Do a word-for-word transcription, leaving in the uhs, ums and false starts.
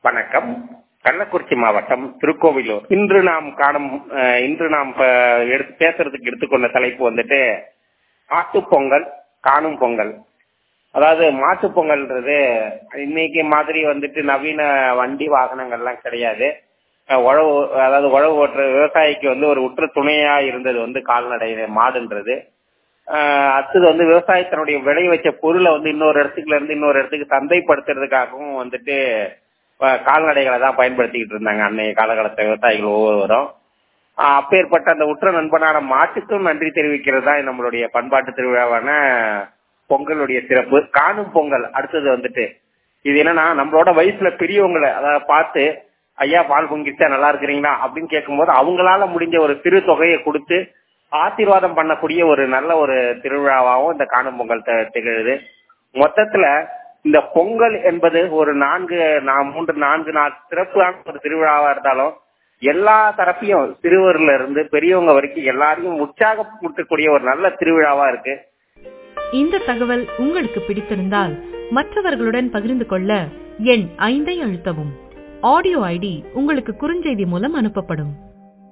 வணக்கம். கள்ளக்குறிச்சி மாவட்டம் திருக்கோவிலூர். இன்று நாம் காணும் இன்று நாம் எடுத்து பேசுறதுக்கு எடுத்துக்கொண்ட தலைப்பு வந்துட்டு மாட்டு பொங்கல், காணும் பொங்கல். அதாவது மாட்டு பொங்கல்ன்றது இன்னைக்கு மாதிரி வந்துட்டு நவீன வண்டி வாகனங்கள்லாம் கிடையாது. உழவு அதாவது உழவு ஓட்டுற விவசாயிக்கு வந்து ஒரு உற்ற துணையா இருந்தது வந்து கால்நடை மாடுன்றது. அடுத்தது வந்து விவசாயத்தினுடைய விளைய வச்ச பொருளை வந்து இன்னொரு இடத்துக்குல இருந்து இன்னொரு இடத்துக்கு சந்தைப்படுத்துறதுக்காகவும் வந்துட்டு கால்நடைகளை தான் பயன்படுத்திக்கிட்டு இருந்தாங்க அன்னைய காலகட்டத்தில் விவசாயிகள் ஒவ்வொருவரும். அப்பேற்பட்ட அந்த உற்ற நண்பனான மாட்டுக்கும் நன்றி தெரிவிக்கிறது தான் நம்மளுடைய பண்பாட்டு திருவிழாவான பொங்கலுடைய சிறப்பு. காணும் பொங்கல் அடுத்தது வந்துட்டு இது என்னன்னா, நம்மளோட வயசுல பெரியவங்களை அதாவது பார்த்து ஐயா பால் பொங்கிச்சா நல்லா இருக்கிறீங்களா அப்படின்னு கேட்கும்போது அவங்களால முடிஞ்ச ஒரு சிறு தொகையை கொடுத்து ஆசீர்வாதம் பண்ணக்கூடிய ஒரு நல்ல ஒரு திருவிழாவாகவும் இந்த காணும் பொங்கல் திகழுது. மொத்தத்துல இந்த பொங்கல் என்பது ஒரு நான்கு மூன்று நான்கு நாள் சிறப்பான ஒரு திருவிழாவா இருந்தாலும் எல்லா தரப்பையும் சிறுவர்ல இருந்து பெரியவங்க வரைக்கும் எல்லாரையும் உற்சாகப்படுத்தக்கூடிய ஒரு நல்ல திருவிழாவா இருக்கு. இந்த தகவல் உங்களுக்கு பிடித்திருந்தால் மற்றவர்களுடன் பகிர்ந்து கொள்ள எண் ஐந்தை அழுத்தவும். ஆடியோ ஐடி உங்களுக்கு குறுஞ்செய்தி மூலம் அனுப்பப்படும்.